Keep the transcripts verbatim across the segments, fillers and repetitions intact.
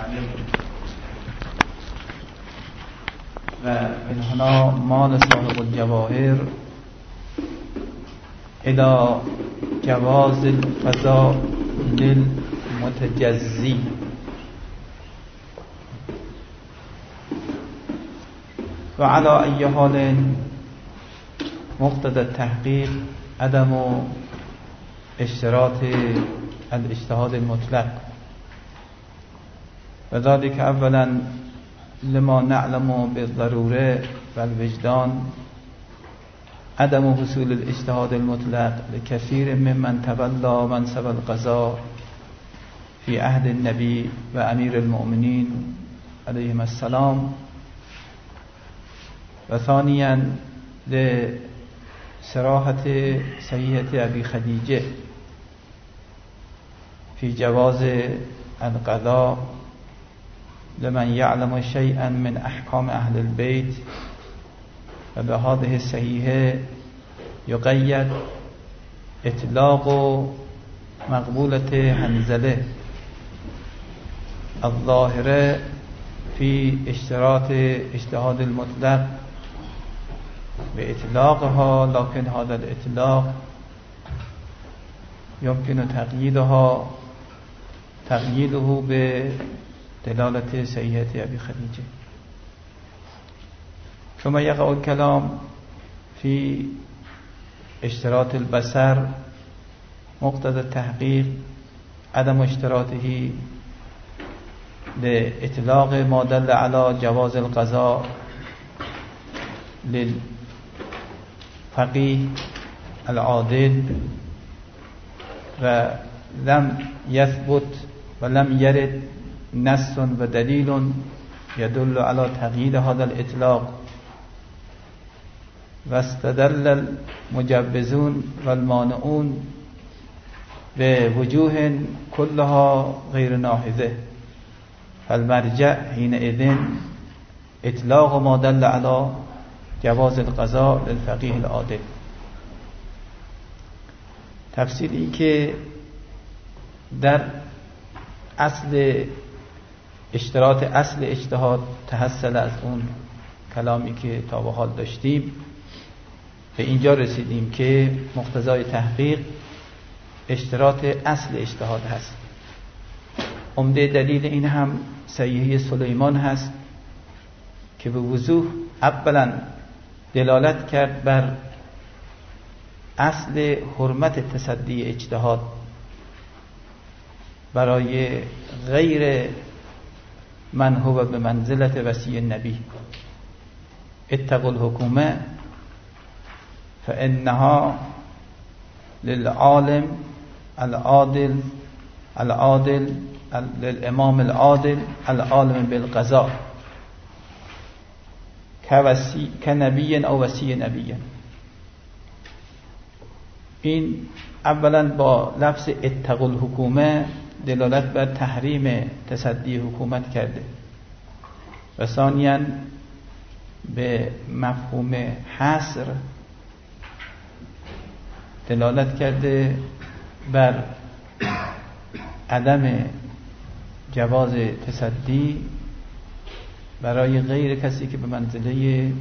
و من هنا مال صاحب الجواهر الى جواز القضاء للمتجزی. و علی ای حال مقتضى التحقیق عدم اشتراط الاجتهاد المطلق، و ذلك اولا لما نعلم بالضروره والوجدان عدم حصول الاجتهاد المطلق لكثير ممن تولى منصب القضاء في عهد النبي و امیر المؤمنین علیهم السلام، و ثانيا لصراحة صحيحة أبي خديجة في جواز القضاء لمن يعلم شيئا من أحكام أهل البيت، وبهذه الصحيحة يقيد إطلاق مقبولة حنظلة الظاهرة في اشتراط اجتهاد المطلق بإطلاقها، لكن هذا الإطلاق يمكن تقييدها تقييده بدلالة صحيحة أبي خديجة. ثم يقع الكلام في اشتراط البصر مقتضى التحقيق عدم اشتراطه لإطلاق ما دل على جواز القضاء للفقيه العادل، ولم يثبت ولم يرد نص ودليل يدل على تقييد هذا الإطلاق، واستدل المجوزون والمانعون بوجوه كلها غير ناهضة، فالمرجع حينئذ إطلاق ما دل على جواز القضاء للفقيه العادل. تفصیلی که در اصل اشتراط اصل اجتهاد تحصل از اون کلامی که تا به حال داشتیم به اینجا رسیدیم که مقتضای تحقیق اشتراط اصل اجتهاد هست. عمده دلیل این هم صحیحه سلیمان هست که به وضوح اولا دلالت کرد بر اصل حرمت تصدی اجتهاد برای غیر من هو به منزلت وصی النبی. اتقوا الحکومه فانها للعالم العادل العادل للامام العادل العالم بالقضاء كوصي كنبي او وصي نبي. این اولا با لفظ اتقوا الحکومه دلالت بر تحریم تصدی حکومت کرده، و ثانیاً به مفهوم حصر دلالت کرده بر عدم جواز تصدی برای غیر کسی که به منزله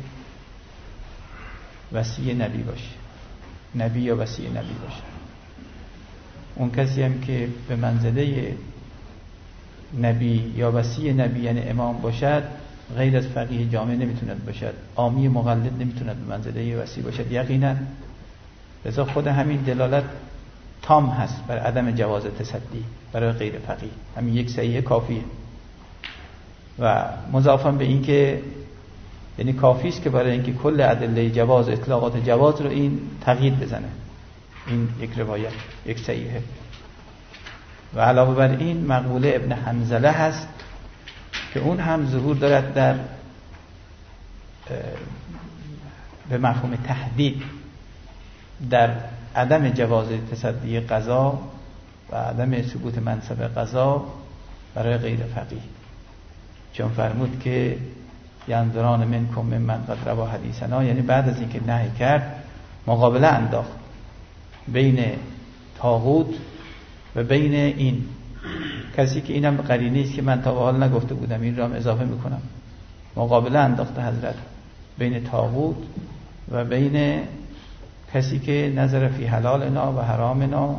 وصی نبی باشه، نبی یا وصی نبی باشه. اون کسی هم که به منزله نبی یا وصی نبی یعنی امام باشد غیر از فقیه جامع نمیتوند باشد، عامی مقلد نمیتوند به منزله وصی باشد یقینا. لذا خود همین دلالت تام هست بر عدم جواز تصدی برای غیر فقیه، همین یک صحیح کافیه. و مضافاً به این که یعنی کافی است که برای اینکه کل ادله جواز اطلاقات جواز رو این تقیید بزنه، این یک روایت یک صحیحه. و علاوه بر این مقبوله ابن حنظله هست که اون هم ظهور دارد در به مفهوم تهدید در عدم جواز تصدی قضا و عدم ثبوت منصب قضا برای غیر فقیه، چون فرمود که ینظران منکم ممن قد روا حدیثنا، یعنی بعد از اینکه نهی کرد مقابله انداخت بین طاغوت و بین این کسی که اینم قرینه است که من تا به حال نگفته بودم، این رو هم اضافه میکنم، مقابله انداخته حضرت بین طاغوت و بین کسی که نظر فی حلالنا و حرامنا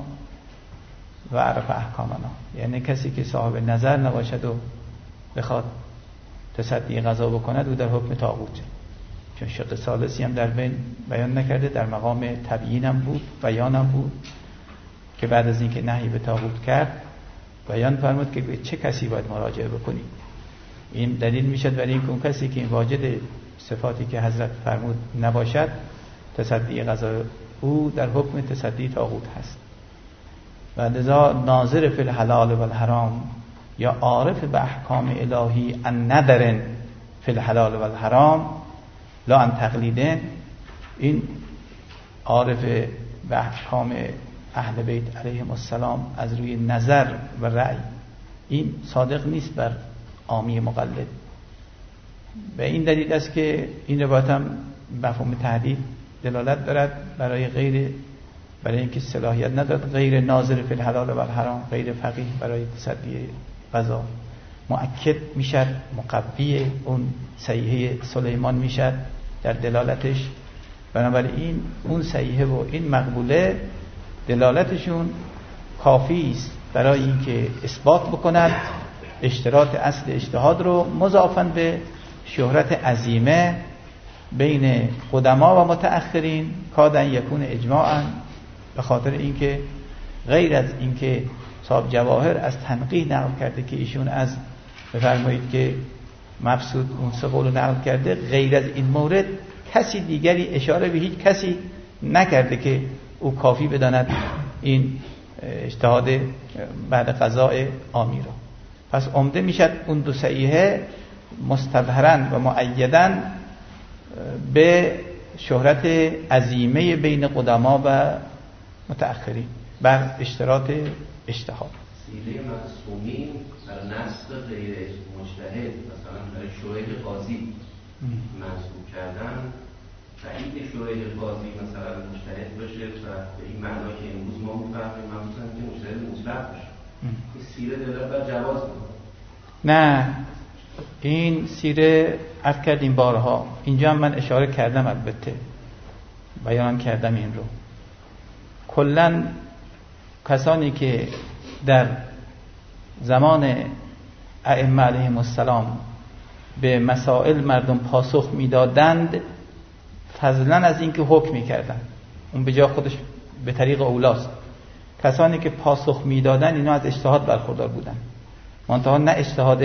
و عرف احکامنا، یعنی کسی که صاحب نظر نباشد و بخواد تصدی قضا بکند او در حکم طاغوت، چون شق ثالثی هم در بین بیان نکرده، در مقام تبیینم بود، بیانم بود که بعد از اینکه نهی به طاغوت کرد بیان فرمود که چه کسی باید مراجعه بکنی. این دلیل میشد برای اینکه اون کسی که این واجد صفاتی که حضرت فرمود نباشد، تصدی قضا او در حکم تصدی طاغوت هست. و لذا ناظر فی الحلال و الحرام یا عارف به احکام الهی ان ندرن فی الحلال و الحرام لا ان تقلیدن، این عارف به احکام اهل بیت علیهم السلام از روی نظر و رأی، این صادق نیست بر عامی مقلد. به این دلیل است که این روایت هم مفهوم تحدید دلالت دارد برای غیر، برای اینکه صلاحیت ندارد غیر ناظر فی الحلال و الحرام، غیر فقیه برای تصدی قضا، مؤکد میشد، مقوی اون صحیحه سلیمان میشد در دلالتش. بنابراین اون صحیحه و این مقبوله دلالتشون کافی است برای اینکه اثبات بکند اشتراط اصل اجتهاد رو، مضافاً به شهرت عظیمه بین قدما و متأخرین کادن یکون اجماعاً، به خاطر اینکه غیر از اینکه صاحب جواهر از تنقیح نقل کرده که ایشون از بفرمایید که مبسوط اون سه قول نقل کرده، غیر از این مورد کسی دیگری اشاره به هیچ کسی نکرده که او کافی بداند این اجتهاد بعد قضاء عامی رو. پس عمده میشد اون دو صحیحه مستظهرن و مؤیدن به شهرت عظیمه بین قدما و متأخرین بر اشتراط اجتهاد. سیره معصومین بر نسل غیر مجتهد، مثلا برای شوهد قاضی منصوب کردن، تایید شوهد قاضی مثلا مجتهد باشه و به این معنا که امروز ما می‌فهمیم مثلا که مجتهد مطلق باشه، این سیره دلالت بر جواز می‌کنه. نه، این سیره عرض کردیم بارها، اینجا هم من اشاره کردم، البته بیان کردم این رو. کلاً کسانی که در زمان ائمه علیهم السلام به مسائل مردم پاسخ میدادند، فضلا از اینکه حکم میکردند، اون به جای خودش به طریق اولاست. کسانی که پاسخ میدادند اینا از اجتهاد برخوردار بودند، منتها نه اجتهاد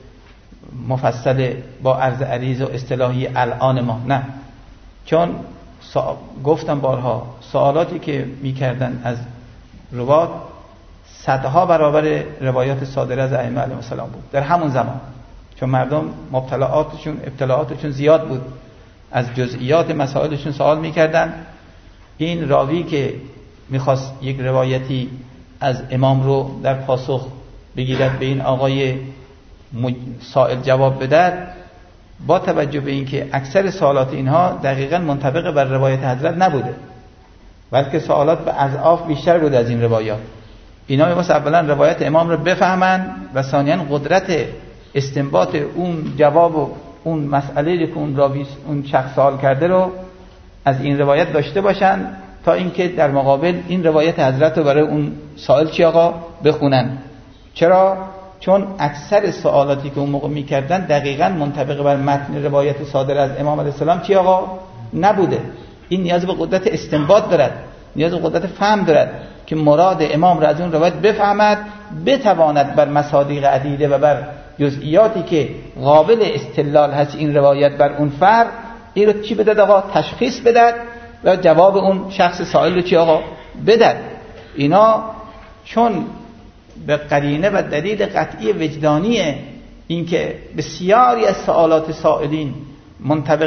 مفصل با عرض عریض و اصطلاحی الان ما، نه، چون سا... گفتم بارها سوالاتی که میکردن از روات صدها برابر روایات صادره از ائمه علیهم السلام بود در همون زمان، چون مردم مبتلعاتشون ابتلاعاتشون زیاد بود، از جزئیات مسائلشون سوال میکردن. این راوی که میخواست یک روایتی از امام رو در پاسخ بگیرد به این آقای سائل جواب بدهد، با توجه به اینکه اکثر سوالات اینها دقیقاً منطبق بر روایت حضرت نبوده، بلکه سوالات به اضعاف بیشتر بود از این روایات، اینا می‌خواست اولا روایت امام رو بفهمن و ثانیاً قدرت استنباط اون جواب و اون مسئله که اون راوی اون شخص سوال کرده رو از این روایت داشته باشن، تا اینکه در مقابل این روایت حضرت رو برای اون سائل چی آقا بخونن. چرا؟ چون اکثر سوالاتی که اون موقع میکردن دقیقاً منطبق بر متن روایت صادر از امام علیه السلام چی آقا نبوده. این نیاز به قدرت استنباط دارد، نیاز به قدرت فهم دارد که مراد امام را از اون روایت بفهمد، بتواند بر مصادیق عدیده و بر جزئیاتی که قابل استدلال هست این روایت بر اون فرد، این رو چی بدد آقا؟ تشخیص بدد و جواب اون شخص سائل رو چی آقا بدد. اینا چون به قرینه و دلیل قطعی وجدانی این که بسیاری از سوالات سائلین منطبق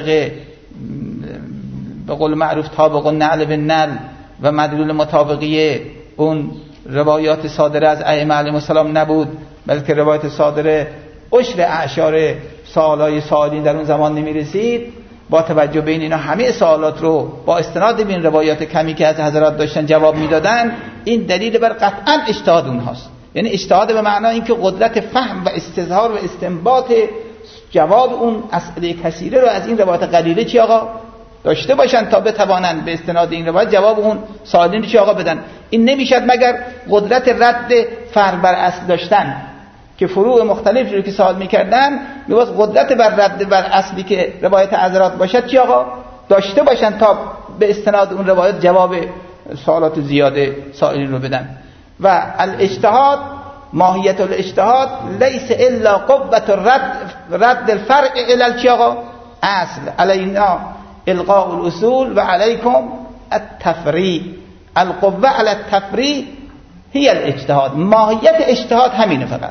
به قول معروف طابق النعل بالنعل و مدلول مطابقی اون روایات صادره از ائمه علیهم السلام نبود، بلکه روایت صادره عشر اعشار سوالای سائلین در اون زمان نمی رسید، با توجه به اینا همه سوالات رو با استناد به این روایات کمی که از حضرات داشتن جواب میدادن. این دلیل بر قطعا اجتهاد اونهاست، یعنی اجتهاد به معنای اینکه قدرت فهم و استظهار و استنباط جواب اون اسئله کثیره رو از این روایت قلیله چی آقا داشته باشن تا بتوانند به استناد این روایت جواب اون سوالین چی آقا بدن. این نمیشد مگر قدرت رد فرع بر اصل داشتن که فروع مختلفی رو که سوال میکردن میواز قدرت بر رد بر اصلی که روایت عذرات باشد چی آقا داشته باشن تا به استناد اون روایت جواب سوالات زیاده سائلین رو بدن. و الاجتهاد ماهیت الاجتهاد لیس الا قوة رد رد الفرع الى چی آقا اصل علینا القاء الاصول و علیکم التفریع. القوة على التفریع هي الاجتهاد. ماهیت اجتهاد همینه فقط.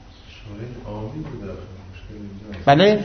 بله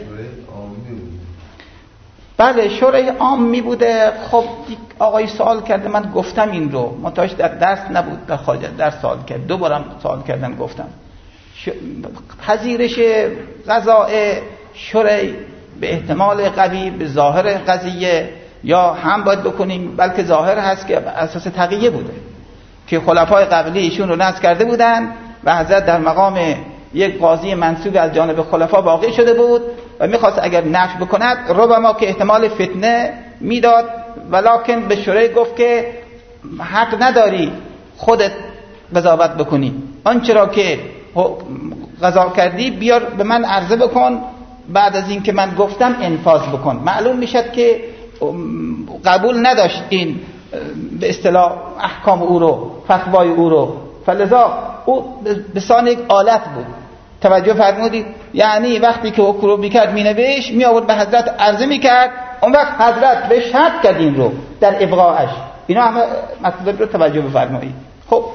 بله شورای عامی بوده. خب آقای سوال کرده من گفتم این رو منتهاش در درس نبود در خارج درس سوال کرد دو بارم سوال کردن گفتم ش... پذیرش قضاء شورای به احتمال قوی به ظاهر قضیه یا هم باید بکنیم بلکه ظاهر هست که اساس تقیه بوده که خلفای قبلی ایشون رو نصب کرده بودن و حضرت در مقام یک قاضی منصوب از جانب خلفا واقع شده بود و میخواست اگر نفی بکند ربما که احتمال فتنه میداد ولکن به شورای گفت که حق نداری خودت قضاوت بکنی آنچه را که قضا کردی بیار به من عرضه بکن بعد از این که من گفتم انفاذ بکن. معلوم میشد که قبول نداشت این به اصطلاح احکام او رو فتوای او رو فلذا او به سان یک آلت بود. توجه فرمودید یعنی وقتی که حکم رو میکرد مینوشت می آورد به حضرت عرضه میکرد اون وقت حضرت به شرط کرد این رو در ابقاعش. اینا همه مطلب رو توجه بفرمایید. خب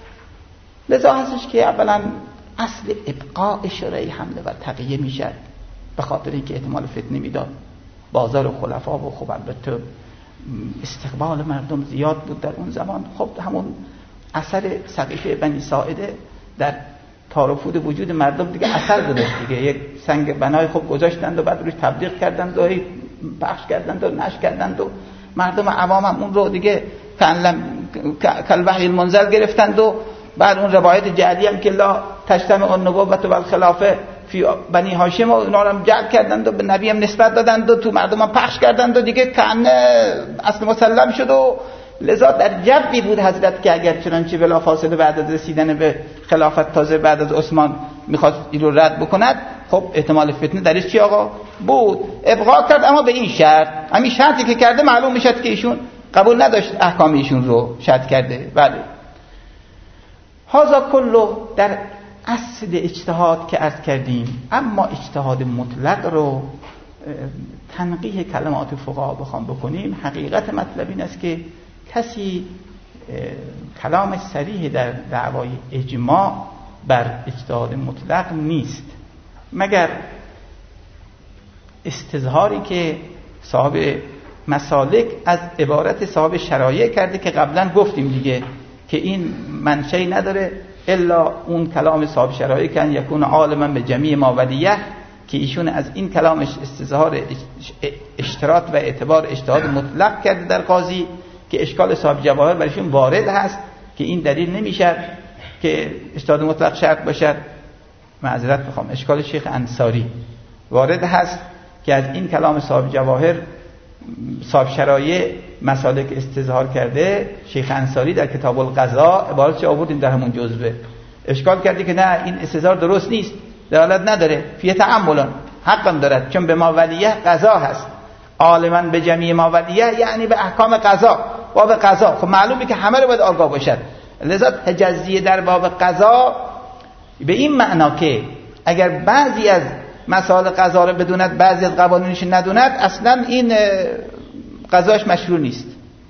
لذا هستش که اولا اصل ابقاء شورای حمله و تقیه میشد به خاطر اینکه احتمال فتنه میداد بازار خلفا و خب البته استقبال مردم زیاد بود در اون زمان. خب همون اثر سقیفه بنی ساعده در تارفود وجود مردم دیگه اثر گذاشت دیگه. یک سنگ بنای خوب گذاشتند و بعد روش تبلیغ کردند و پخش کردند و نشر کردند و مردم عوام هم اون رو دیگه کالوحی المنزل گرفتند و بعد اون روایت جعلی هم که لا تجتمع النبوة و الخلافه فی بنی هاشم و اونا رو هم جعل کردند و به نبی هم نسبت دادند و تو مردم هم پخش کردند و دیگه کانه اصل مسلم شد و لذا در جوی بود حضرت که اگر چنانچه بلا فاصله بعد از رسیدن به خلافت تازه بعد از عثمان میخواست این رو رد بکند خب احتمال فتنه درش چی آقا بود ابقا کرد اما به این شرط. همین شرطی که کرده معلوم میشد که ایشون قبول نداشت احکام ایشون رو شرط کرده. بله هذا کلو در اصل اجتهاد که عرض کردیم. اما اجتهاد مطلق رو تنقیح کلمات فقها بخوام بکنیم حقیقت مطلب این است که کسی کلام صریح در دعوای اجماع بر اجتهاد مطلق نیست مگر استظهاری که صاحب مسالک از عبارت صاحب شرایع کرده که قبلا گفتیم دیگه که این منشأ نداره الا اون کلام صاحب شرایع کن یکون عالما به جمیع ما ولیه که ایشون از این کلامش استظهار اشتراط و اعتبار اجتهاد مطلق کرده در قاضی که اشکال صاحب جواهر برایشون وارد هست که این دلیل نمیشه که اجتهاد مطلق شرط باشد. معذرت میخوام اشکال شیخ انصاری وارد هست که از این کلام صاحب جواهر صاحب شرایع مسالک استظهار کرده. شیخ انصاری در کتاب القضا عبارت چه آوردیم در همون جزوه اشکال کرده که نه این استظهار درست نیست دلالت نداره فی تعاملان حقم دارد چون به ما ولیه قضا هست عالما به جمیع ما ولیه یعنی به احکام قضا باب قضا. خب معلومه که همه رو باید آگاه باشد. لذا تجزیه در باب قضا به این معنا که اگر بعضی از مسائل قضا رو بدوند بعضی از قوانینش ندوند اصلا این قضاش مشروع نیست.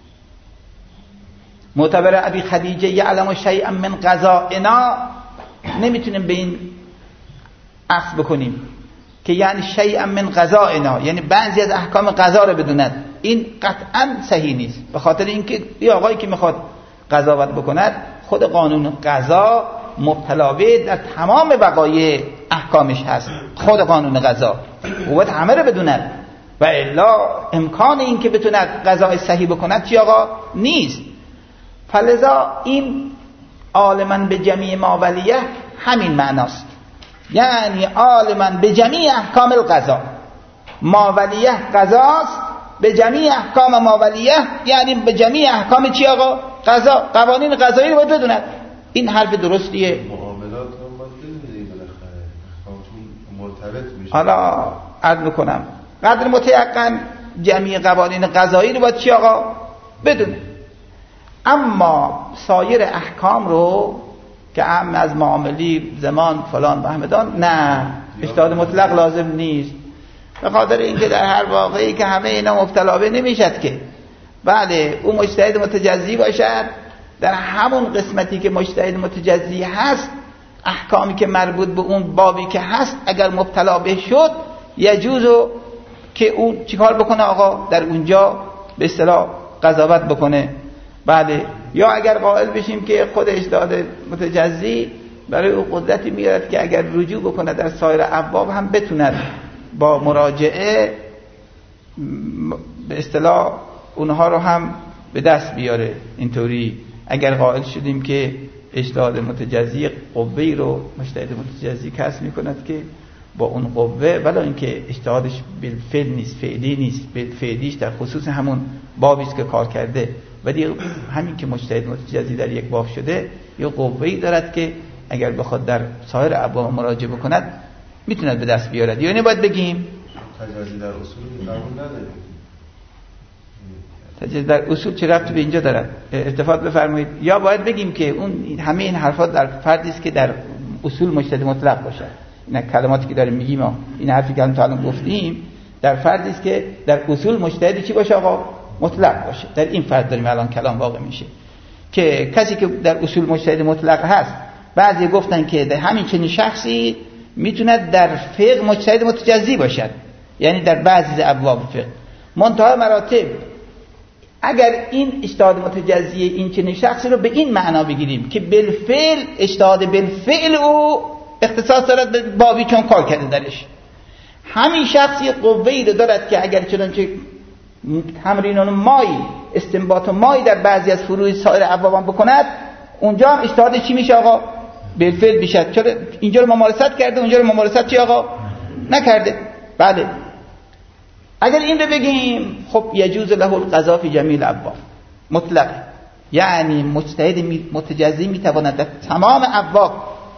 معتبر ابی خدیجه یعلم شیئا من قضائنا نمیتونیم به این عکس بکنیم که یعنی شیئا من قضائنا یعنی بعضی از احکام قضا رو بدوند. این قطعا صحیح نیست به خاطر اینکه این آقایی که میخواد قضاوت بکند خود قانون قضا مبتلا به در تمام وقایع احکامش هست. خود قانون قضا قوت همه رو بدوند و الا امکان این که بتوند قضای صحیح بکند چی آقا نیست. فلذا این عالما به جمیع ما ولیه همین معناست، یعنی عالما به جمیع احکام القضا. ما ولیه قضاست، به جمیع احکام ما ولیه یعنی به جمیع احکام چی آقا؟ قضا. قوانین قضایی رو باید بدوند. این حرف درستیه. معاملات رو باید بدونید بالاخره احکامتون مرتبط میشه. حالا عرض میکنم قدر متیقن جمیع قوانین قضایی رو باید چی آقا؟ بدونه. اما سایر احکام رو که عام از معاملی زمان فلان و همدان نه، اجتهاد مطلق لازم نیست، به خاطر اینکه در هر واقعی که همه اینا مبتلا به نمیشد که بله اون مجتهد متجزی باشد، در همون قسمتی که مجتهد متجزی هست احکامی که مربوط به اون بابی که هست اگر مبتلا به شد یجوزو که اون چیکار بکنه آقا؟ در اونجا به اصطلاح قضاوت بکنه. بله، یا اگر قائل بشیم که خود اجتهاد متجزی برای او قدرتی میارد که اگر رجوع بکنه در سایر ابواب هم بتوند با مراجعه به اصطلاح اونها رو هم به دست بیاره. اینطوری اگر قائل شدیم که اجتهاد متجزی قوه‌ای رو مجتهد متجزی کسب میکند که با اون قوه ولی اینکه اجتهادش بالفعل نیست، فعلی نیست، فعلیش در خصوص همون بابی است که کار کرده، ولی همین که مجتهد متجزی در یک باب شده یه قوه‌ای دارد که اگر بخواد در سایر ابواب مراجعه بکند میتوند به دست بیارد. یعنی باید بگیم تجزی در اصول قبول نداریم. تجزی در اصول چه ربطی به اینجا دارد؟ التفات بفرمایید. یا باید بگیم که اون همه این حرفات در فردی است که در اصول مجتهد مطلق باشه. این کلماتی که داریم میگیم ها، این حرفی که تا الان گفتیم در فردی است که در اصول مجتهد چی باشه آقا؟ مطلق باشه. در این فرد داریم الان کلام واقع میشه که کسی که در اصول مجتهد مطلق هست، بعضی گفتن که در همین چنین شخصی میتوند در فقه مجتهد متجزی باشد، یعنی در بعضی ابواب فقه. منتها مراتب اگر این اجتهاد متجزی این چنین شخصی رو به این معنا بگیریم که بالفعل اجتهاد بالفعل او اختصاص دارد به بابی چون کار کرده درش، همین شخصی قوه‌ای رو دارد که اگر چنانچه تمرینان مایی استنباط مایی در بعضی از فروع سایر ابواب بکند، اونجا هم اجتهاد چی میشه آقا؟ بالفعل میشه. چرا اینجا رو ممارست کرده اونجا رو ممارست چی آقا؟ نکرده. بله، اگر این رو بگیم خب یجوز له القضاء فی جمیع الابواب مطلق، یعنی مجتهد متجزی میتواند در تمام ابواب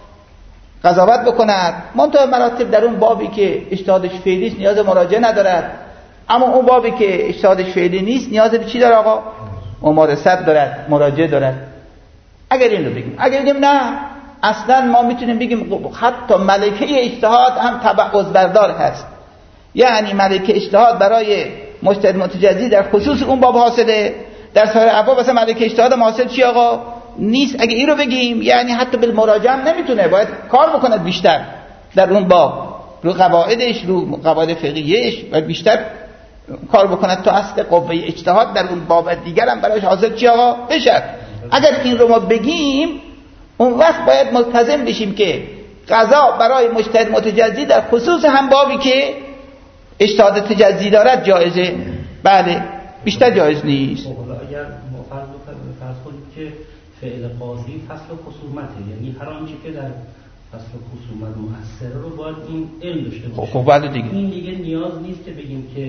قضاوت بکند، منتها مراتب در اون بابی که اجتهادش فعلی است نیاز مراجعه ندارد، اما اون بابی که اجتهادش فعلی نیست نیاز به چی داره آقا؟ ممارست دارد، مراجعه دارد. اگر این رو بگیم، اگر بگیم نه اصلا ما میتونیم بگیم حتی ملکه اجتهاد هم تبعض بردار هست، یعنی ملکه اجتهاد برای مجتهد متجزی در خصوص اون باب حاصله، در سایر ابواب مثلا ملکه اجتهاد حاصل چی آقا؟ نیست. اگه این رو بگیم یعنی حتی بالمراجعه هم نمیتونه، باید کار بکند بیشتر در اون باب، رو قواعدش، رو قواعد فقهیش باید بیشتر کار بکند تا اصل قوه اجتهاد در اون باب دیگر هم برایش حاصل چی آقا؟ بشه. اگر این رو ما بگیم اون وقت باید ملتزم بشیم که قضا برای مجتهد متجزی در خصوص هم بابی که اجتهاد تجزی دارد جایزه، بله بیشتر جایز نیست. اگر ما فرض کنیم که فعل قاضی فصل خصومته، یعنی هر آنچه که در فصل خصومت مؤثر رو باید این علم داشته باشه. خب بله دیگه. این دیگه نیاز نیست که بگیم که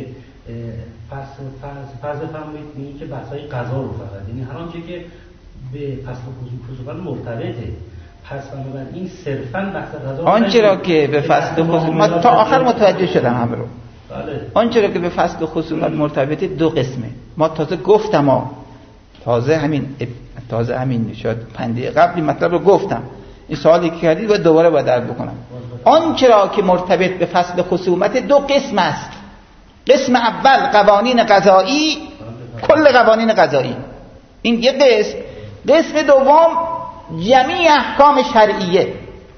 فصل فرض فرض فرمایید میگیم که بحث‌های قضا رو فقط، یعنی هر آنچه که به فصل خصومت مرتبطه، پس بنابراین صرفاً بحث قضا آنچه را که به فصل خصومت تا آخر متوجه شدم همه رو. بله. آنچه را که به فصل خصومت مرتبطه دو قسمه. ما تازه گفتم ها. تازه همین تازه همین شد پنده قبلی مطلب رو گفتم. این سوالی که کردید باید دوباره باید عرض بکنم. آنچه را که مرتبط به فصل خصومت دو قسم است. قسم اول قوانین قضایی، کل قوانین قضایی. این یک قسم. قسم دوم جمیع احکام شرعیه،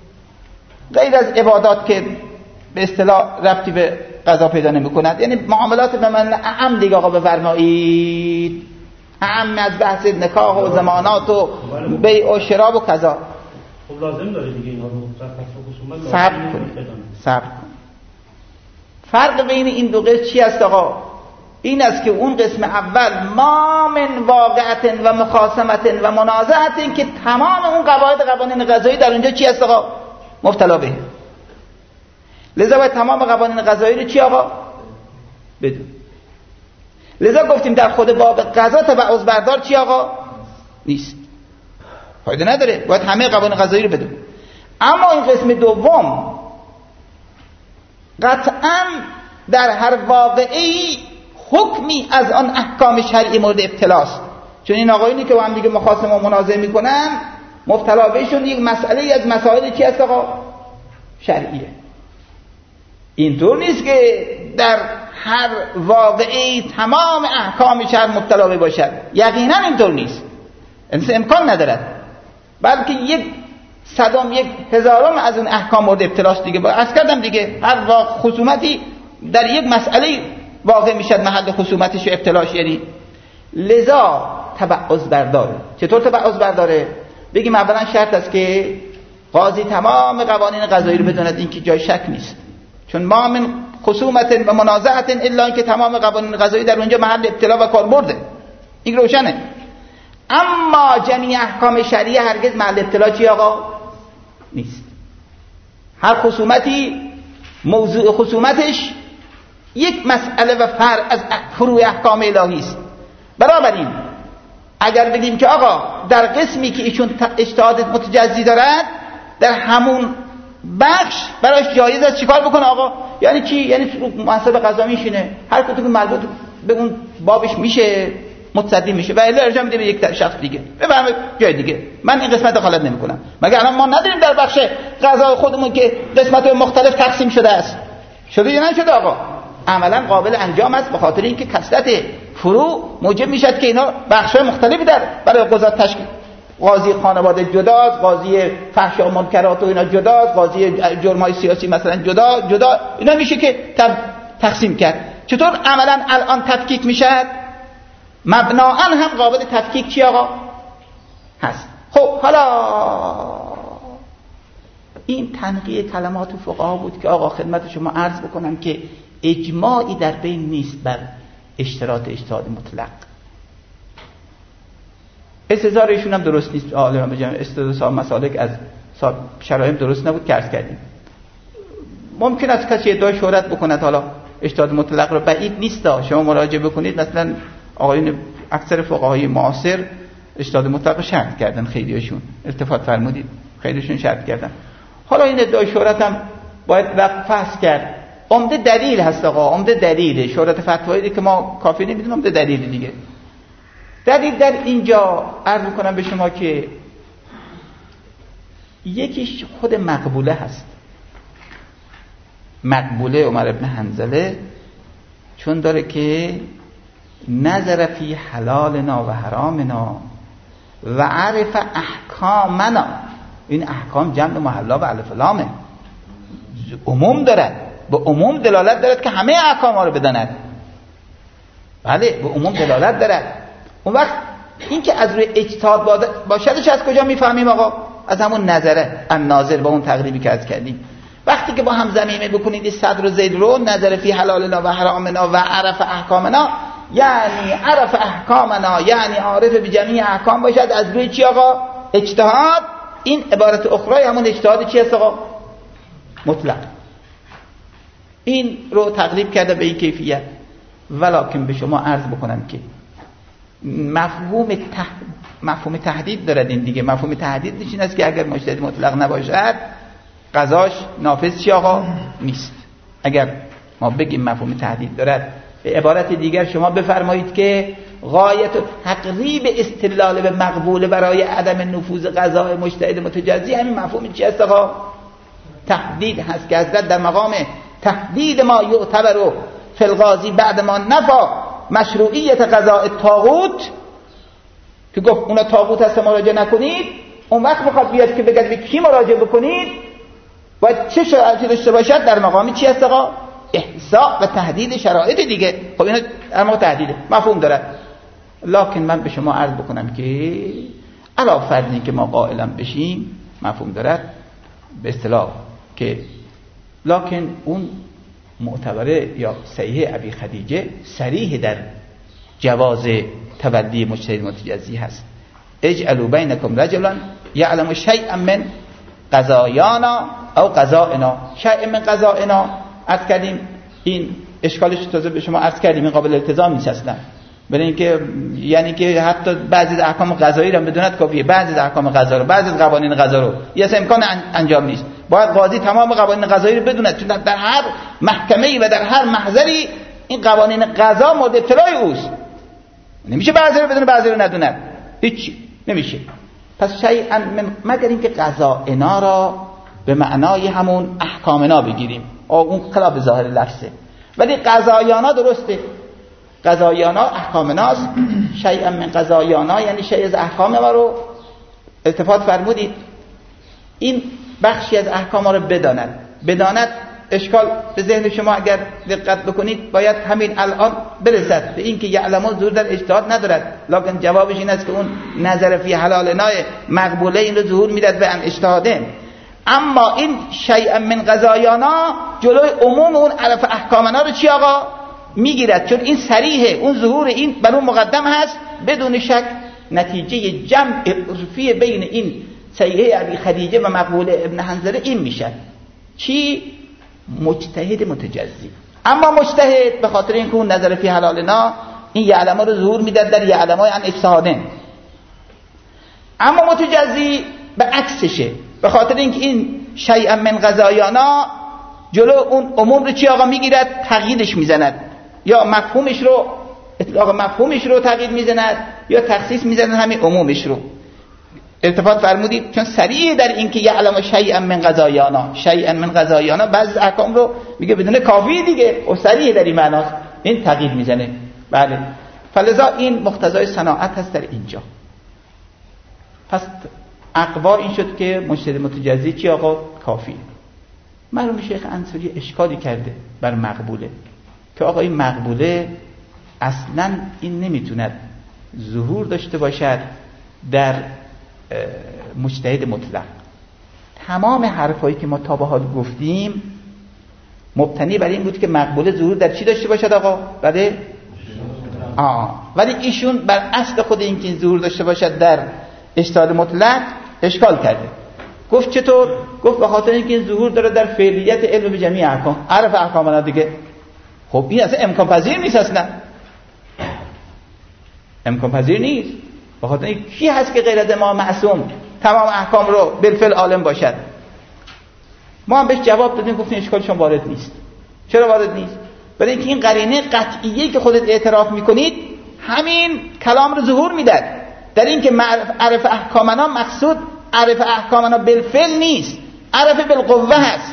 غیر از عبادات که به اصطلاح ربطی به قضا پیدا نمی‌کند، یعنی معاملات به من اعم دیگه آقا بفرمایید، اعم از بحث نکاح و ضمانات و بیع و شراب و کذا. خب لازم داره دیگه اینا رو فصل خصومت صبر کنید صبر کنید. فرق بین این دو قسم چی است آقا؟ این است که اون قسم اول ما من واقعت و مخاصمت و منازعت که تمام اون قواعد قوانین قضایی در اونجا چی است آقا؟ مبتلا به. لذا باید تمام قوانین قضایی رو چی آقا؟ بدون. لذا گفتیم در خود باب قضا تبعض بردار چی آقا؟ نیست، فایده نداره، باید همه قوانین قضایی رو بدون. اما این قسم دوم قطعا در هر واقعی حکمی از آن احکام شرعی مورد ابتلاست، چون این آقایونی که با هم دیگه مخاصمه و منازعه میکنن مبتلا بهشون یک مسئله از مسائل چی هست آقا؟ شرعیه. اینطور نیست که در هر واقعی تمام احکام شرع مبتلا باشد، یقینا اینطور نیست، انسان امکان ندارد، بلکه یک صدام یک هزارم از اون احکام مورد ابتلاست دیگه. با عرض کردم دیگه هر واقع خصومتی در یک مسئله واقع میشد محل خصومتش و ابتلاش، یعنی لذا تبعض برداره. چطور تبعض برداره؟ بگیم اولا شرط است که قاضی تمام قوانین قضایی رو بدوند، این که جای شک نیست، چون ما من خصومت و منازعت الا اینکه تمام قوانین قضایی در اونجا محل ابتلا و کاربرده، این روشنه. اما جمیع احکام شرعی هرگز محل ابتلا چی آقا؟ نیست. هر خصومتی موضوع خصومتش یک مسئله و فرع از فروع احکام الهی است. بنابراین اگر بگیم که آقا در قسمی که ایشون اجتهاد متجزی دارد در همون بخش براش جایز است چیکار بکنه آقا؟ یعنی چی؟ یعنی منصب قضا میشینه، هر کدوم که مربوط به اون بابش میشه متصدی میشه و الا ارجاع میده به یک شخص دیگه، بفهمه جای دیگه، من این قسمت دخالت نمیکنم. مگر الان ما نداریم در بخش قضا خودمون که قسمت مختلف تقسیم شده است؟ شده یا نشده آقا؟ عملا قابل انجام است، به خاطر اینکه کثرت فروع موجب میشد که اینا بخش‌های مختلفی در برای قضات تشکیل، قاضی خانواده جداست، قاضی فحش و منکرات و اینا جداست، قاضی جرمای سیاسی مثلا جدا جدا، اینا میشه که تقسیم کرد. چطور عملا الان تفکیک میشد؟ مبناً هم قابل تفکیک چی آقا؟ هست. خب حالا این تنقیه کلمات فقها بود که آقا خدمت شما عرض بکنم که اجماعی در بین نیست بر اشتراط اجتهاد مطلق. استدلال ایشون هم درست نیست، عالم بجام استدلال مسالک از شرایط درست نبود که عرض کردیم. ممکن است کسی ادعای شهرت بکند، حالا اجتهاد مطلق رو بعید نیست، شما مراجعه بکنید مثلا آقایون اکثر فقهای معاصر اجتهاد مطلق رو شرط کردن، خیلیشون التفات فرمودید خیلیشون شرط کردن. حالا این ادعای شهرت هم باید وقت فحص کرد. عمده دلیل هست آقا، عمده دلیل شهرت فتوایی که ما کافی نمیدونم، عمده دلیل دیگه. دلیل در اینجا عرض کنم به شما که یکیش خود مقبوله هست. مقبوله عمر ابن حنظله چون داره که نظر فی حلالنا و حرامنا و عرف احکامنا، این احکام جمع محلا و الف لامه، عموم دارد، به عموم دلالت دارد که همه احکام ها رو بداند. بله به عموم دلالت دارد. اون وقت این که از روی اجتهاد باشدش از کجا میفهمیم آقا؟ از همون نظره الناظر با اون تقریبی که از کردیم. وقتی که با هم ضمیمه بکنید صدر و زید رو نظر فی حلالنا و حرامنا و عرف احکامنا، یعنی عرف احکامنا یعنی عارف به جمعی احکام باشد از روی چی آقا؟ اجتهاد. این عبارت اخرى همون اجتهاد چی است آقا؟ مطلق. این رو تقریب کرده به این کیفیت. ولکن به شما عرض بکنم که مفهوم تح... مفهوم تهدید دارد این دیگه. مفهوم تهدید نشین است که اگر مجتهد مطلق نباشد قضاش نافذ چی آقا؟ نیست. اگر ما بگیم مفهوم تهدید دارد، به عبارت دیگر شما بفرمایید که غایت تقریب استدلال به مقبول برای عدم نفوذ قضاء مجتهد متجزی همین مفهوم چی است آقا؟ تهدید هست که حضرت در مقام تهدید ما یعتبر فی القاضی بعد ما نفا مشروعیت قضاء الطاغوت که گفت اونا طاغوت هست مراجعه نکنید، اون وقت میخواد بیاد که بگه به کی مراجعه بکنید، باید چه شرایطی داشته باشد؟ در مقام چی است آقا؟ احساء و تهدید شرایط دیگه. خب اینا در مقام تهدیده، مفهوم داره. لکن من به شما عرض بکنم که علاوه فرضی که ما قائلا بشیم مفهوم دارد به اصطلاح که لکن اون معتبره یا صحیح ابی خدیجه صریح در جواز تولی مجتهد متجزی هست. اجعلوا بینکم رجلا یعلم شیئا من قضایانا او قضائنا. شیئا من قضائنا عرض کردیم این اشکالش تازه به شما عرض کردیم، این قابل التزام نیست اصلا. برای اینکه یعنی که حتی بعضی از احکام قضایی رو بدونت کافیه، بعضی از احکام قضا رو، بعضی از قوانین قضا رو یه اصلا امکان انجام نیست. باید قاضی تمام قوانین قضایی رو بدونه، چون در هر محکمه‌ای و در هر محضری این قوانین قضا مورد اطلاع اوست. نمیشه بعضی رو بدونه بعضی رو ندونه، هیچ نمیشه. پس شیئا من مگر اینکه قضائنا را به معنای همون احکامنا بگیریم، اون خلاف ظاهر لفظه، ولی قضایانا درسته. قضایانا احکامناست. شیئا من قضایانا یعنی شیء از احکام ما رو التفات فرمودید. این بخشی از احکام ما رو بداند. بداند اشکال به ذهن شما اگر دقت بکنید باید همین الان برسد به این که یعلمون ظهور در اجتهاد ندارد، لکن جوابش این است که اون نظر فی حلالنا مقبوله این رو ظهور میداد به ان اجتهاده. اما این شیئا من قضایانا جلوی عموم اون علف احکامنا رو چی آقا میگیرد، چون این صریحه، اون ظهور این بر اون مقدم هست. بدون شک نتیجه جمع عرفی بین این صحیحه ابی خدیجه و مقبوله ابن حنظله این میشن چی؟ مجتهد متجزی. اما مجتهد به خاطر اینکه اون نظر فی حلالنا این یعلمه رو ظهور میداد در یعلمه عن اجتهادن. اما متجزی به عکسشه، به خاطر اینکه این شیئا من قضایانا جلو اون عموم رو چی آقا میگیرد؟ تقییدش میزند، یا مفهومش رو اطلاق مفهومش رو تقیید میزند یا تخصیص میزند همین عمومش رو. التفات فرمودید چون سریع در این که یعلم شیئا من قضایانا، شیئا من قضایانا بعضی احکام رو میگه بدون کافی دیگه و سریع در این معناست، این تقیید میزنه. بله، فلذا این مقتضای صناعت هست در اینجا. پس اقوا این شد که مجتهد متجزی چی آقا؟ کافی. مرحوم شیخ انصاری اشکالی کرده بر مقبوله که آقا این مقبوله اصلا این نمیتوند ظهور داشته باشد در مجتهد مطلق. تمام حرفایی که ما تا به حال گفتیم مبتنی بر این بود که مقبوله ظهور در چی داشته باشد آقا؟ بله؟ آه. ولی ایشون بر اصل خود این که ظهور داشته باشد در اجتهاد مطلق اشکال کرده. گفت چطور؟ گفت به خاطر اینکه این ظهور داره در فعلیت علم به جمعی احکام، عرف احکامنا دیگه. خب این اصلا امکان پذیر نیست، اصلا امکان پذیر نیست. به خاطر اینکه کی هست که غیر از ما معصوم تمام احکام رو بالفعل عالم باشد؟ ما هم بهش جواب دادیم گفتیم اشکالشون وارد نیست. چرا وارد نیست؟ برای اینکه این قرینه قطعیه که خودت اعتراف میکنید همین کلام رو ظهور میداد در اینکه عرف احکامنا مقصود عرف احکامنا بالفعل نیست، عرف بالقوه هست.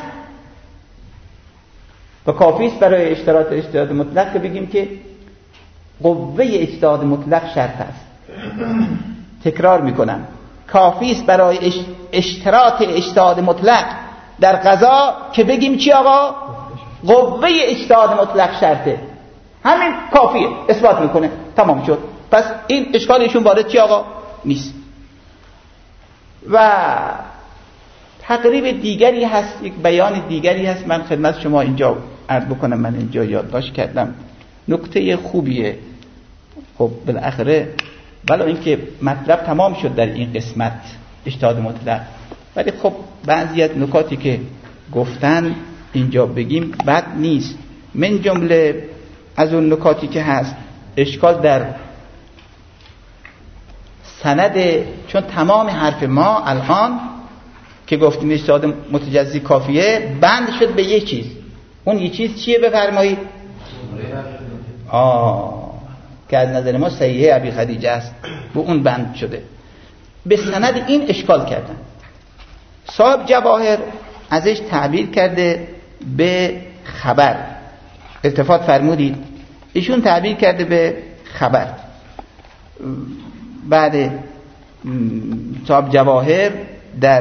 و کافی است برای اشتراط اجتهاد مطلق که بگیم که قوه اجتهاد مطلق شرط است. تکرار میکنم، کافی است برای اشتراط اجتهاد مطلق در قضا که بگیم چی آقا؟ قوه اجتهاد مطلق شرطه. همین کافیه، اثبات میکنه، تمام شد. پس این اشکالشون وارد چی آقا؟ نیست. و تقریب دیگری هست، یک بیان دیگری هست من خدمت شما اینجا عرض بکنم. من اینجا یادداشت کردم، نکته خوبیه. خب بالاخره ولی اینکه مطلب تمام شد در این قسمت اجتهاد مطلق، ولی خب بعضی از نکاتی که گفتن اینجا بگیم بد نیست. من جمله از اون نکاتی که هست اشکال در سند، چون تمام حرف ما الان که گفتیم اجتهاد متجزی کافیه بند شد به یک چیز. اون یک چیز چیه بفرمایید؟ آه که از نظر ما صحیحه ابی خدیجه است، به اون بند شده. به سند این اشکال کردن. صاحب جواهر ازش تعبیر کرده به خبر. التفات فرمودید ایشون تعبیر کرده به خبر. بعد صاحب جواهر در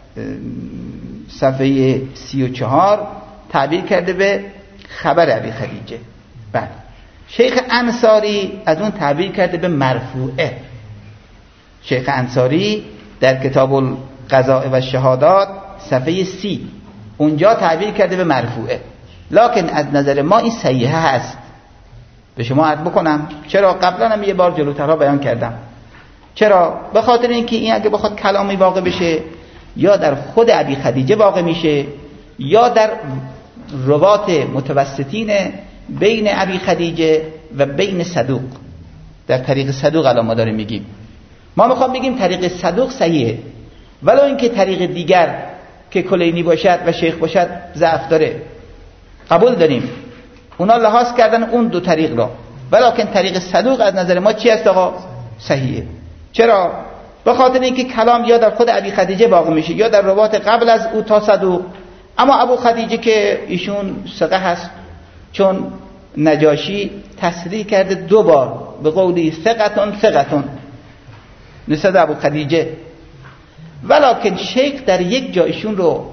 صفحه سی و چهار تعبیر کرده به خبر ابی خدیجه. بعد شیخ انصاری از اون تعبیر کرده به مرفوعه. شیخ انصاری در کتاب القضاء و شهادات صفحه سی اونجا تعبیر کرده به مرفوعه. لکن از نظر ما این صحیحه هست. به شما عرض بکنم چرا، قبلا هم یه بار جلوترها بیان کردم. چرا؟ به خاطر اینکه این اگه بخواد کلامی واقع بشه یا در خود ابی خدیجه واقع میشه یا در روات متوسطین بین ابی خدیجه و بین صدوق، در طریق صدوق الان ما داریم میگیم. ما میخوام بگیم طریق صدوق صحیحه، ولو اینکه طریق دیگر که کلینی باشد و شیخ باشد ضعف داره، قبول داریم. اونا لحاظ کردن اون دو طریق را، ولکن طریق صدوق از نظر ما چی است آقا؟ صحیحه. چرا؟ به خاطر اینکه کلام یا در خود ابی خدیجه واقع میشه یا در روات قبل از او تا صدوق. اما ابو خدیجه که ایشون ثقه هست، چون نجاشی تصریح کرده دو بار به قولی ثقتون ثقتون نسبت ابو خدیجه، ولکن شیخ در یک جا ایشون رو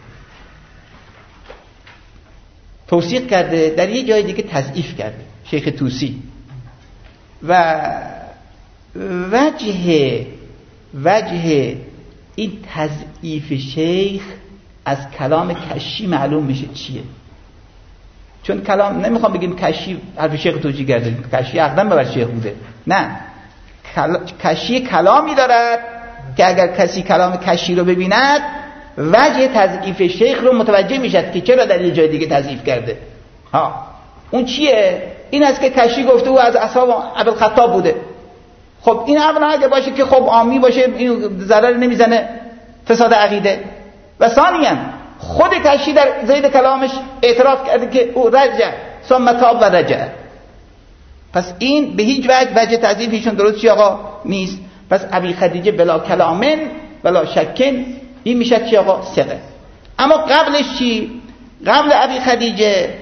توثیق کرده، در یک جای دیگه تضعیف کرده، شیخ توسی. و وجه وجه این تضعیف شیخ از کلام کشی معلوم میشه چیه. چون کلام نمیخوام بگیم کشی حرف شیخ توجیه کرده، کشی عقدم ببر شیخ بوده، نه، کشی کلامی دارد که اگر کسی کلام کشی رو ببیند وجه تضعیف شیخ رو متوجه میشد که چرا در یه جای دیگه تضعیف کرده. ها اون چیه؟ این است که کشی گفته او از اصحاب ابوالخطاب بوده. خب این اولا اگه باشه که خب عامی باشه، این ضرر نمیزنه، فساد عقیده. و ثانیاً خود کشی در زید کلامش اعتراف کرده که او رجع ثم تاب و رجع. پس این به هیچ وجه وجه تضعیفشون درست چی آقا نیست. پس ابی خدیجه بلا کلامن بلا شکن این میشه چی آقا؟ ثقه. اما قبلش چی؟ قبل ابی خدیجه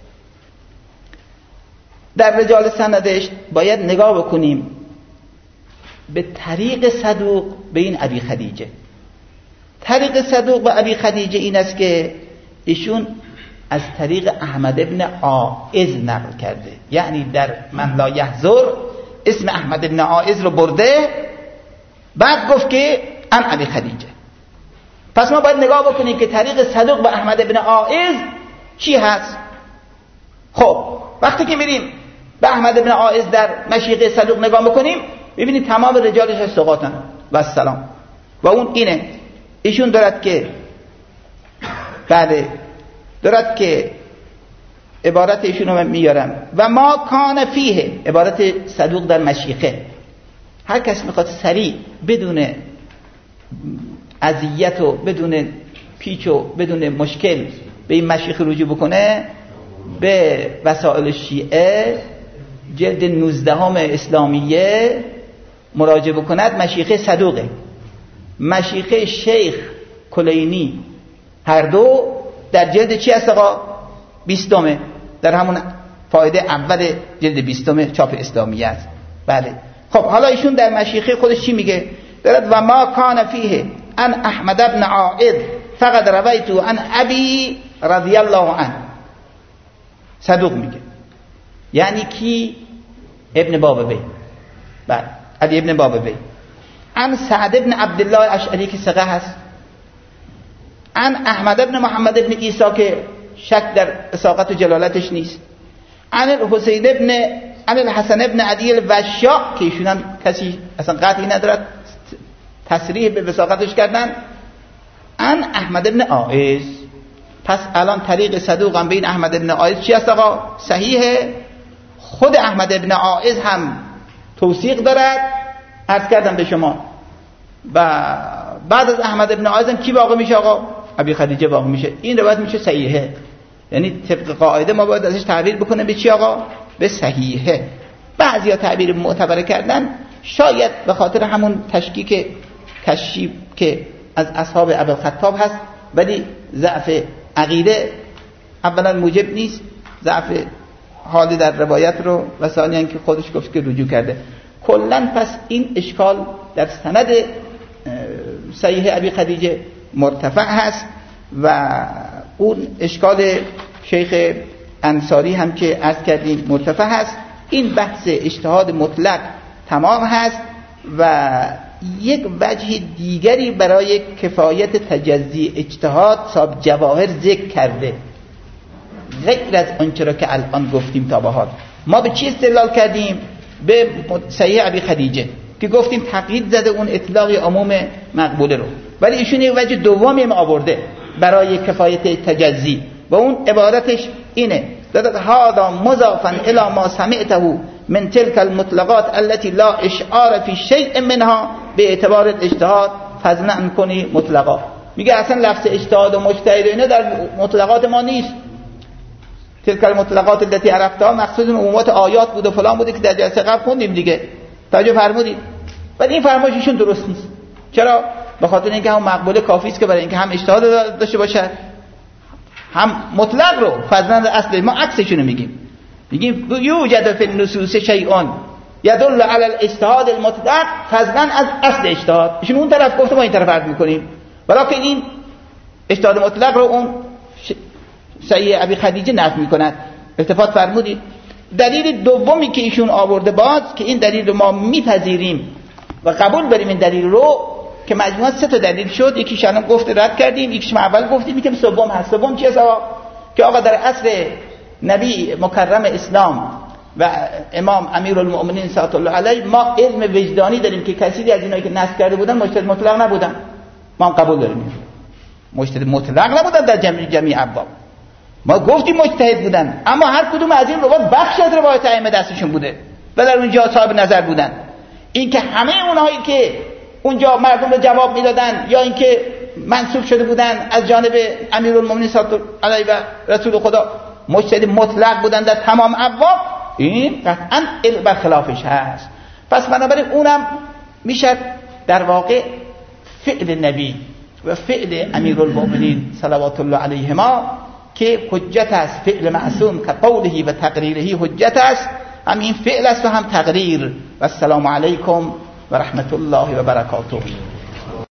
در رجال سندش باید نگاه بکنیم به طریق صدوق به این ابی خدیجه. طریق صدوق و ابی خدیجه این است که ایشون از طریق احمد ابن عائض نقل کرده، یعنی در من لا یحضر اسم احمد ابن عائض رو برده، بعد گفت که ان ابی خدیجه. پس ما باید نگاه بکنیم که طریق صدوق و احمد ابن عائض چی هست. خب وقتی که میریم به احمد ابن عائض در مشیخه صدوق نگاه بکنیم ببینید تمام رجالش ثقاتن و السلام. و اون اینه، ایشون دارد که بله دارد که عبارت ایشون رو من میارم و ما کان فیه، عبارت صدوق در مشیخه. هر کس میخواد سریع بدون اذیت و بدون پیچ و بدون مشکل به این مشیخه رجوع بکنه به وسائل شیعه جلد نوزدهم اسلامیه مراجعه بکند. مشیخه صدوقه، مشیخه شیخ کلینی هر دو در جلد چی هست آقا؟ بیستمه، در همون فایده اول جلد بیستمه چاپ اسلامیه است. بله خب حالا ایشون در مشیخه خودش چی میگه؟ دارد و ما کان فیه ان احمد ابن عائض فقد رویتو ان ابی رضی الله عنه. صدوق میگه یعنی کی؟ ابن بابوی. بله علی ابن بابوی. عن سعد ابن عبدالله اشعری که ثقه هست، عن احمد ابن محمد ابن عیسی که شک در اساقت و جلالتش نیست، عن الحسین ابن عن الحسن ابن عدی الوشاء که ایشون کسی اصلا قطعی ندارد تصریح به وثاقتش کردن، عن احمد ابن عائض. پس الان طریق صدوق هم بین احمد ابن عائض چی است آقا؟ صحیحه. خود احمد ابن عائض هم توثیق دارد. عرض کردم به شما و بعد از احمد ابن عائض هم کی واقع میشه آقا؟ ابی خدیجه واقع میشه. این روایت میشه صحیحه، یعنی طبق قاعده ما باید ازش تعبیر بکنه به چی آقا؟ به صحیحه. بعضیا تعبیر معتبر کردن شاید به خاطر همون تشکیک کشی که از اصحاب ابوالخطاب هست، ولی ضعف عقیده اولا موجب نیست ضعف حالی در روایت رو، و ثانیاً که خودش گفت که رجوع کرده. کلاً پس این اشکال در سند صحیح ابی خدیجه مرتفع هست و اون اشکال شیخ انصاری هم که عرض کردیم مرتفع هست. این بحث اجتهاد مطلق تمام هست و یک وجه دیگری برای کفایت تجزی اجتهاد صاحب جواهر ذکر کرده غیر از آنچه را که الان گفتیم تا به حال. ما به چی استدلال کردیم؟ به صحیح ابی خدیجه که گفتیم تقیید زده اون اطلاق عموم مقبوله رو، ولی ایشون یک وجه دومی هم آورده برای کفایت تجزی و اون عبارتش اینه: دادت هذا مضافا الی ما سمعته من تلك المطلقات التي لا اشعار في شيء منها به اعتبار الاجتهاد فضلا کنی مطلقا. میگه اصلا لفظ اجتهاد و مجتهد اینا در مطلقات ما نیست. تلك المطلقات التي عرفتها مقصود عمومات آیات بود و فلان بوده که در جلسه قبل خوندیم دیگه، توجه فرمودید. ولی این فرمایششون درست نیست. چرا؟ به خاطر اینکه هم مقبوله کافی است که برای اینکه هم اجتهاد داشته باشه هم مطلق رو فضلا اصل. ما عکسشون رو میگیم، میگیم یوجد فی النصوص شیء یدل علی الاجتهاد المطلق فضلا از اصل اجتهاد. ایشون اون طرف گفته، ما این طرف عرض میکنیم، ولی این اجتهاد مطلق رو اون صحیح ابی خدیجه نفی میکند. التفات فرمودید. دلیل دومی که ایشون آورده باز که این دلیل رو ما میپذیریم و قبول بریم این دلیل رو، که مجموعاً سه تا دلیل شد، یکیش الان گفت رد کردیم، یکیش ما اول گفتیم، یکم سوم هست. سوم چیه؟ که آقا در عصر نبی مکرم اسلام و امام امیرالمؤمنین صلوات الله علیه ما علم وجدانی داریم که کسی از اینایی که نصب کرده بودن مجتهد مطلق نبودن. ما هم قبول داریم مجتهد مطلق نبودن در جمعی جمعی ابواب. ما گفتیم مجتهد بودن، اما هر کدوم از این روایات بخش از روایت ائمه دستشون بوده و در اونجا صاحب نظر بودن. این که همه اونهایی که اونجا مردم رو جواب میدادن یا اینکه منسوب شده بودن از جانب امیرالمومنین صلی الله علیه و رسول خدا مجتهد مطلق بودن در تمام ابواب، این قطعا بر خلافش هست. پس بنابراین اونم میشه در واقع فعل نبی و فعل امیرالمومنین صلوات الله علیهما که حجت است. فعل معصوم که قوله و تقریره حجت است، هم این فعل است و هم تقریر. و السلام علیکم و رحمت الله و برکاته.